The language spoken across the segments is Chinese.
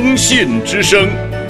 中信之声。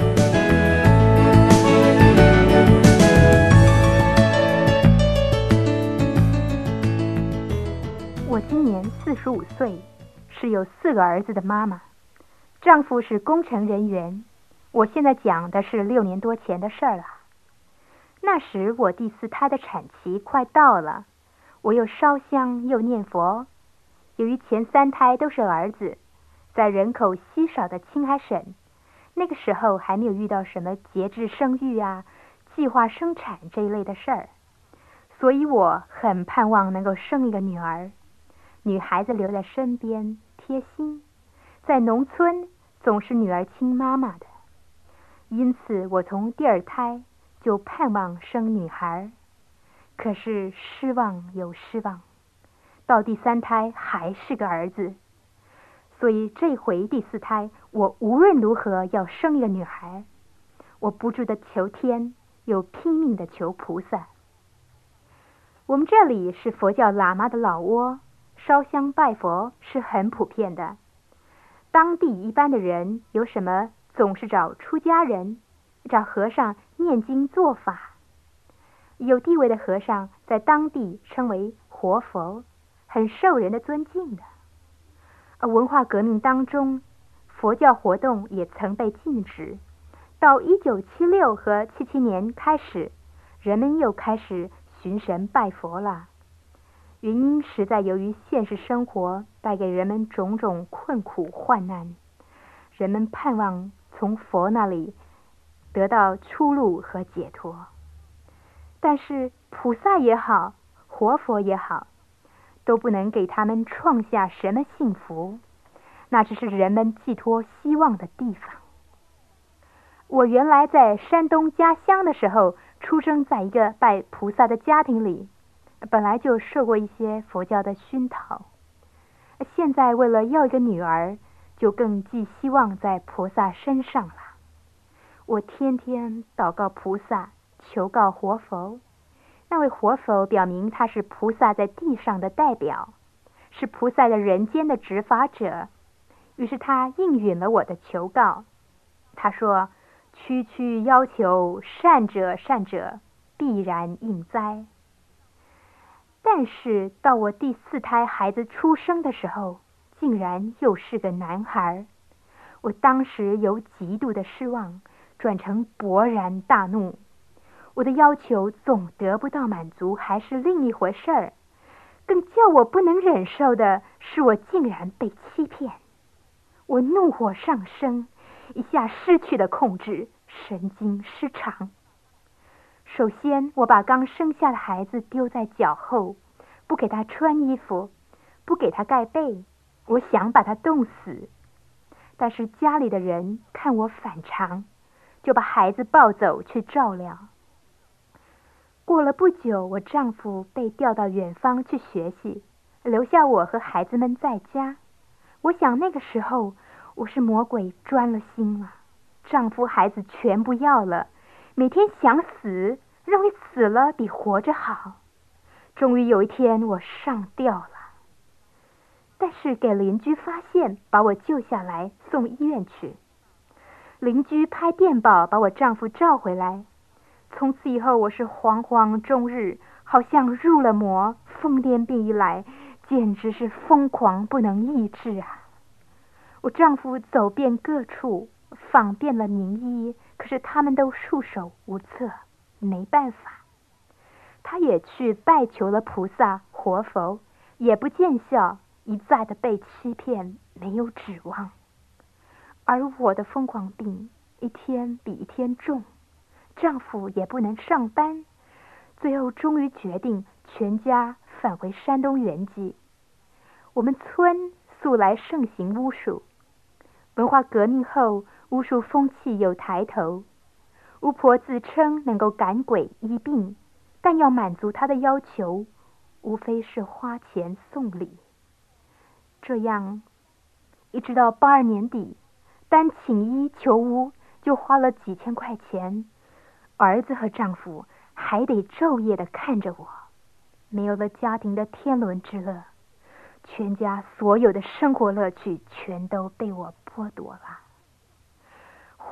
我今年45岁，是有4个儿子的妈妈，丈夫是工程人员。我现在讲的是6年多前的事儿了。那时我第4胎的产期快到了，我又烧香又念佛。由于前3胎都是儿子，在人口稀少的青海省，那个时候还没有遇到什么节制生育啊、计划生产这一类的事儿，所以我很盼望能够生一个女儿。女孩子留在身边贴心，在农村总是女儿亲妈妈的，因此我从第2胎就盼望生女孩。可是失望有失望，到第3胎还是个儿子，所以这回第4胎我无论如何要生一个女孩。我不住地求天，又拼命地求菩萨。我们这里是佛教喇嘛的老窝，烧香拜佛是很普遍的。当地一般的人有什么总是找出家人，找和尚念经做法。有地位的和尚在当地称为活佛，很受人的尊敬的。而文化革命当中，佛教活动也曾被禁止。到1976和77年开始，人们又开始寻神拜佛了。原因实在由于现实生活带给人们种种困苦患难，人们盼望从佛那里得到出路和解脱。但是菩萨也好，活佛也好，都不能给他们创下什么幸福，那只是人们寄托希望的地方。我原来在山东家乡的时候，出生在一个拜菩萨的家庭里，本来就受过一些佛教的熏陶。现在为了要一个女儿，就更寄希望在菩萨身上了。我天天祷告菩萨，求告活佛。那位活佛表明他是菩萨在地上的代表，是菩萨在人间的执法者。于是他应允了我的求告。他说，区区要求善者善者，必然应哉。但是到我第4胎孩子出生的时候，竟然又是个男孩。我当时由极度的失望转成勃然大怒。我的要求总得不到满足还是另一回事儿，更叫我不能忍受的是我竟然被欺骗。我怒火上升，一下失去了控制，神经失常。首先我把刚生下的孩子丢在脚后，不给他穿衣服，不给他盖被，我想把他冻死。但是家里的人看我反常，就把孩子抱走去照料。过了不久，我丈夫被调到远方去学习，留下我和孩子们在家。我想那个时候我是魔鬼钻了心了，丈夫孩子全不要了，每天想死，认为死了比活着好。终于有一天我上吊了，但是给邻居发现，把我救下来送医院去。邻居拍电报把我丈夫召回来。从此以后我是惶惶终日，好像入了魔，疯癫病一来，简直是疯狂不能抑制啊！我丈夫走遍各处，访遍了名医，可是他们都束手无策，没办法。他也去拜求了菩萨活佛，也不见效，一再的被欺骗，没有指望。而我的疯狂病一天比一天重，丈夫也不能上班，最后终于决定全家返回山东原籍。我们村素来盛行巫术，文化革命后巫术风气有抬头，巫婆自称能够赶鬼医病，但要满足她的要求，无非是花钱送礼。这样一直到82年底，单请医求巫就花了几千块钱，儿子和丈夫还得昼夜地看着我，没有了家庭的天伦之乐，全家所有的生活乐趣全都被我剥夺了。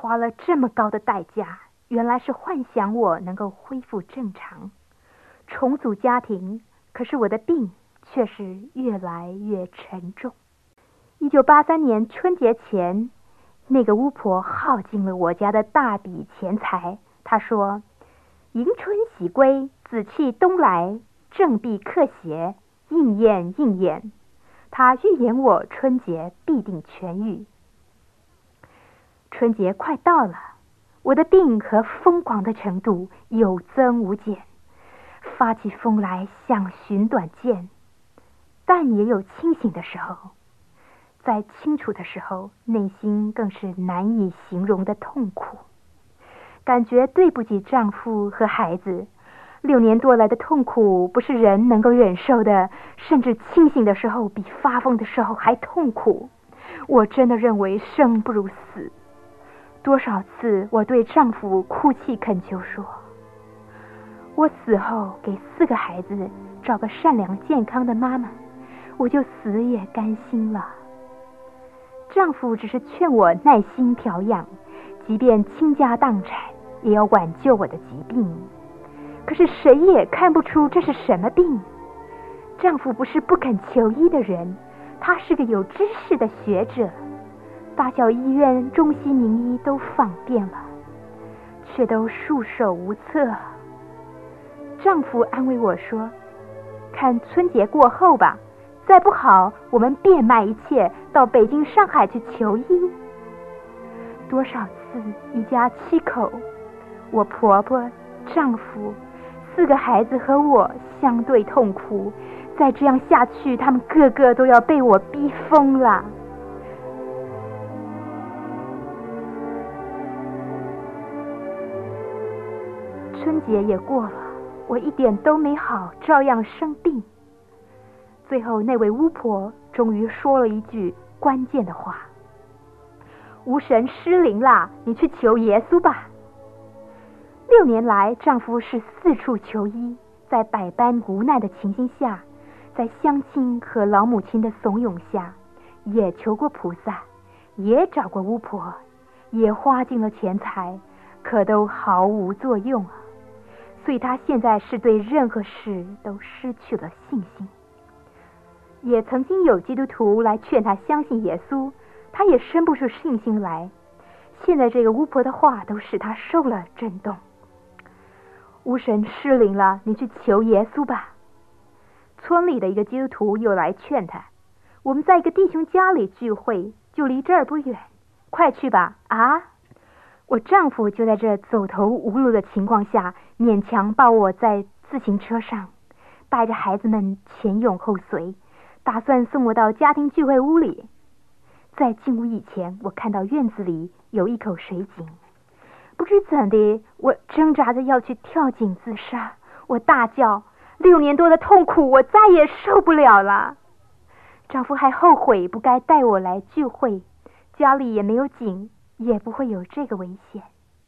花了这么高的代价，原来是幻想我能够恢复正常，重组家庭，可是我的病却是越来越沉重。1983年春节前，那个巫婆耗尽了我家的大笔钱财。她说：迎春喜归，紫气东来，正必克邪，应验应验。她预言我春节必定痊愈。春节快到了，我的病和疯狂的程度有增无减，发起疯来像寻短见，但也有清醒的时候。在清楚的时候，内心更是难以形容的痛苦，感觉对不起丈夫和孩子。6年多来的痛苦不是人能够忍受的，甚至清醒的时候比发疯的时候还痛苦。我真的认为生不如死。多少次我对丈夫哭泣恳求说，我死后给4个孩子找个善良健康的妈妈，我就死也甘心了。丈夫只是劝我耐心调养，即便倾家荡产也要挽救我的疾病。可是谁也看不出这是什么病。丈夫不是不肯求医的人，他是个有知识的学者，大小医院中西名医都访遍了，却都束手无策。丈夫安慰我说，看春节过后吧，再不好我们变卖一切到北京上海去求医。多少次一家7口，我婆婆、丈夫、4个孩子和我相对痛苦，再这样下去他们个个都要被我逼疯了。春节也过了，我一点都没好，照样生病。最后那位巫婆终于说了一句关键的话，巫神失灵了，你去求耶稣吧。6年来，丈夫是4处求医，在百般无奈的情形下，在乡亲和老母亲的怂恿下，也求过菩萨，也找过巫婆，也花尽了钱财，可都毫无作用啊。所以他现在是对任何事都失去了信心。也曾经有基督徒来劝他相信耶稣，他也生不出信心来。现在这个巫婆的话都使他受了震动。巫神失灵了，你去求耶稣吧。村里的一个基督徒又来劝他，我们在一个弟兄家里聚会，就离这儿不远，快去吧。啊，我丈夫就在这走投无路的情况下，勉强抱我在自行车上，带着孩子们前拥后随，打算送我到家庭聚会屋里。在进屋以前，我看到院子里有一口水井，不知怎的，我挣扎着要去跳井自杀。我大叫，6年多的痛苦我再也受不了了。丈夫还后悔不该带我来聚会，家里也没有井，也不会有这个危险。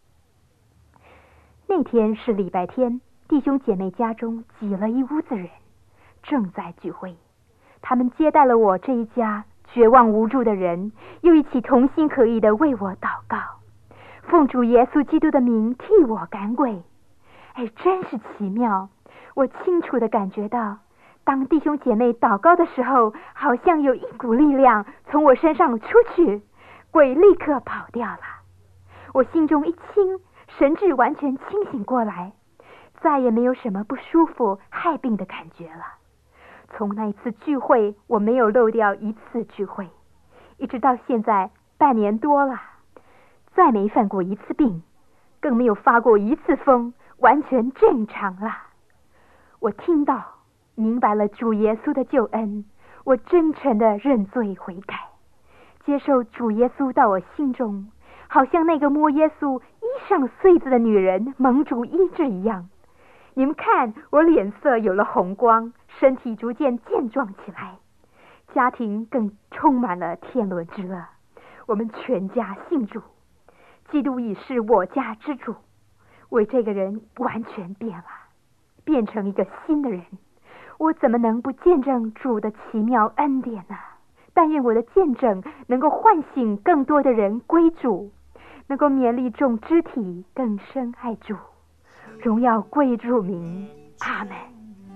那天是礼拜天，弟兄姐妹家中挤了一屋子人，正在聚会。他们接待了我这一家绝望无助的人，又一起同心合意地为我祷告，奉主耶稣基督的名替我赶鬼。真是奇妙！我清楚地感觉到，当弟兄姐妹祷告的时候，好像有一股力量从我身上出去，鬼立刻跑掉了。我心中一轻，神志完全清醒过来，再也没有什么不舒服害病的感觉了。从那一次聚会，我没有漏掉一次聚会，一直到现在半年多了，再没犯过一次病，更没有发过一次疯，完全正常了。我听到明白了主耶稣的救恩，我真诚地认罪悔改，接受主耶稣到我心中，好像那个摸耶稣衣裳穗子的女人蒙主医治一样。你们看，我脸色有了红光，身体逐渐健壮起来，家庭更充满了天伦之乐。我们全家信主，基督已是我家之主。我这个人完全变了，变成一个新的人。我怎么能不见证主的奇妙恩典呢？但愿我的见证能够唤醒更多的人归主， 能够勉励众肢体更深爱主，荣耀归主名，阿们。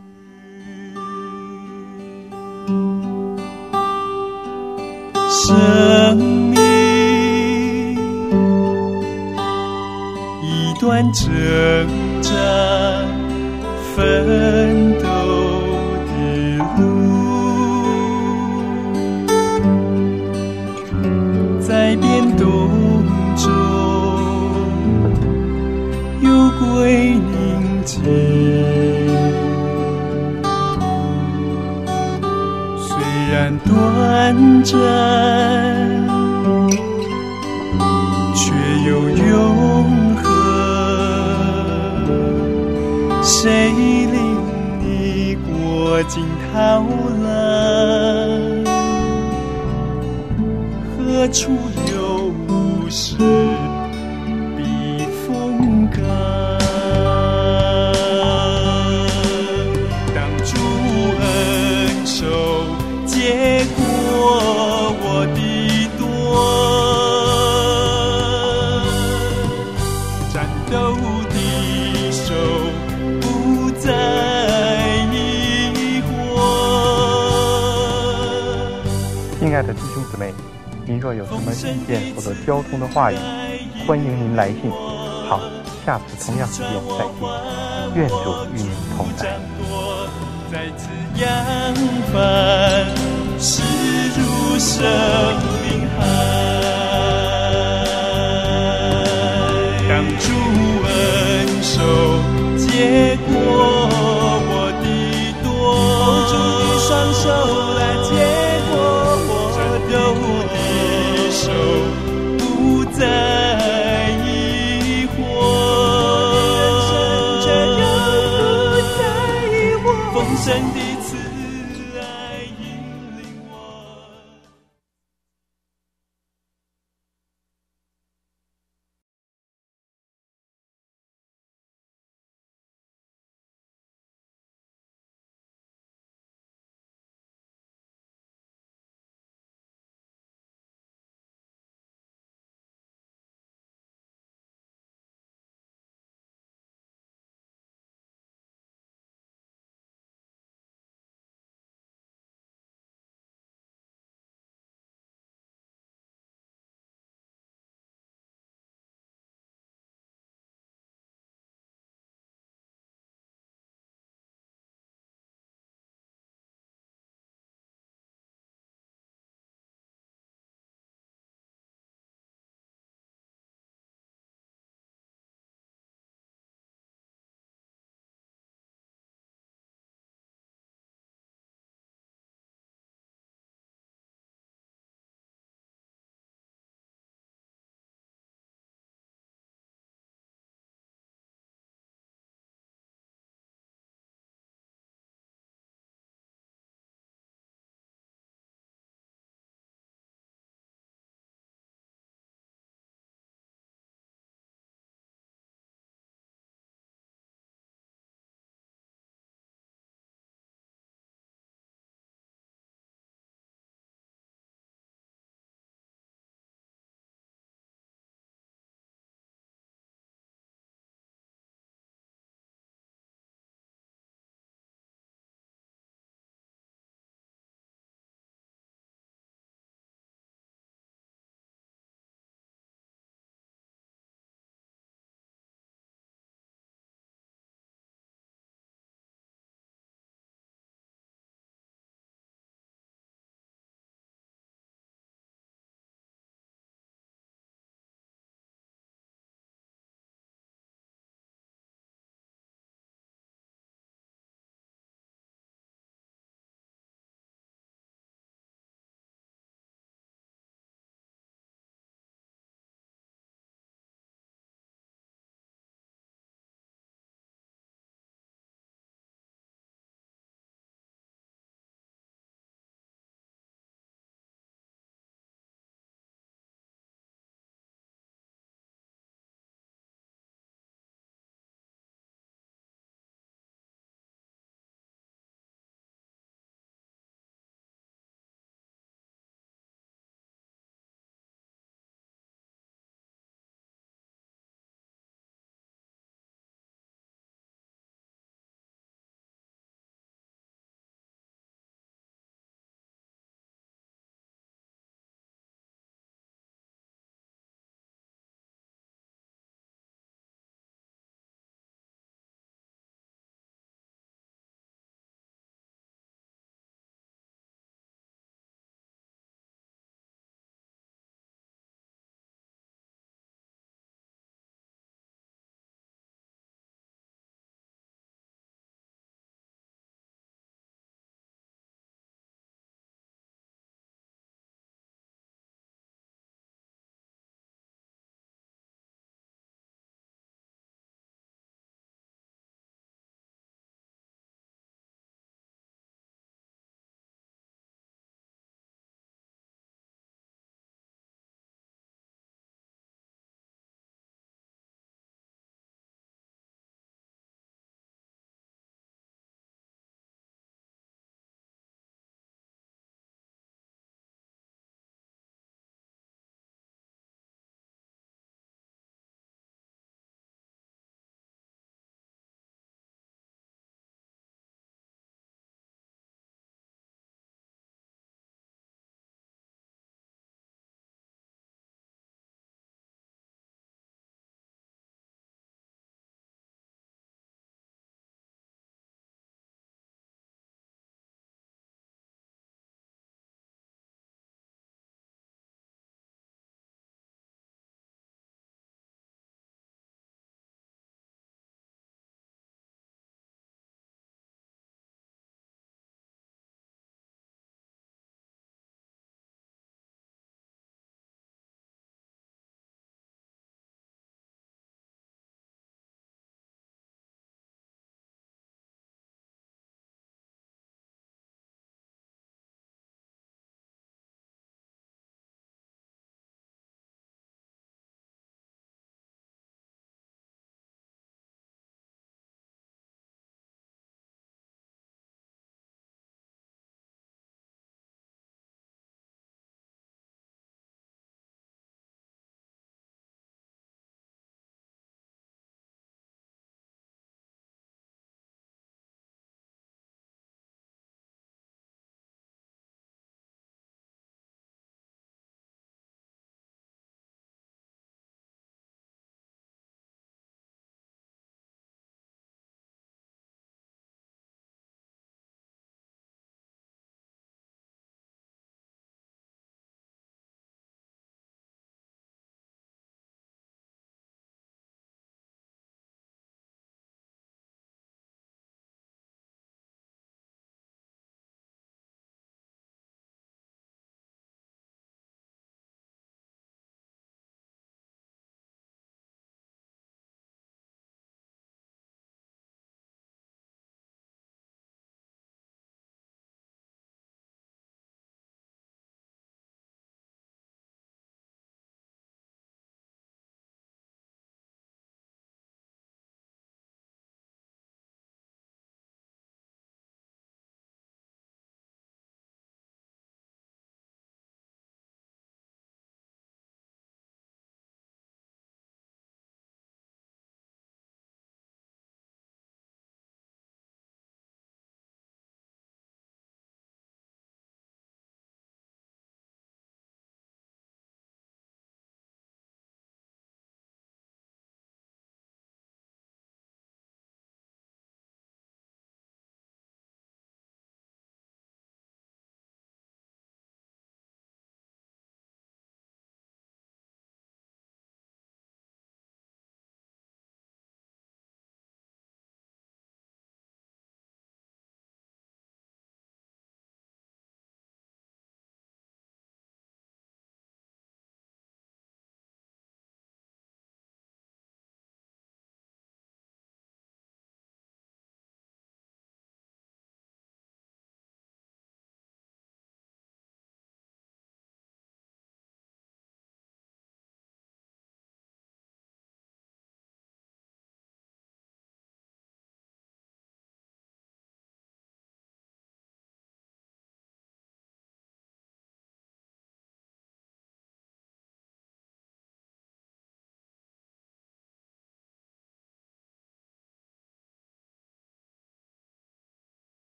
生命一段挣扎奋斗的路，在变动中有归宁静，虽然短暂，却有永恒。谁领你过惊涛浪？何处有无事避风港？当主恩手接过我的舵，战斗的手不再疑惑。 亲爱的弟兄姊妹，您若有什么意见或者交通的话语，欢迎您来信。好，下次同样时间再见，愿主与您同在。 再次扬帆，驶入生命海。当主恩手接过我的舵，主的双手来接过我的手，不再疑惑，人生却又不再疑惑，丰盛的赐